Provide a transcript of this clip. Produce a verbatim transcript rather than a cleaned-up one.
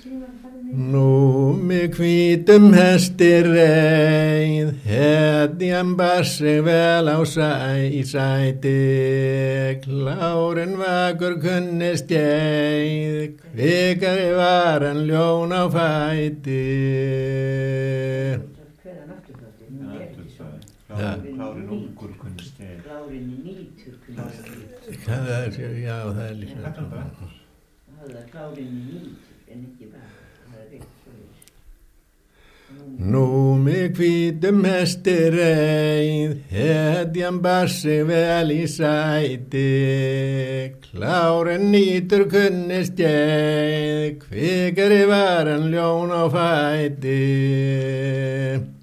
Nú mig hvítum hesti reið, hetjan bar sig vel á sæ, í sæti, klárin vakur kunni skeið, kvikari var hann ljón á fæti. Klárin ungur kunni skeið. Klárin nýtur kunni skeið. Það er, já, það er líka. Það er klárin nýtur, en ekki bara. Nú mig hvítum hesti reið, hetjan bar sig vel í sæti, klárin nýtur kunni skeið, kvikari var hann ljón á fæti.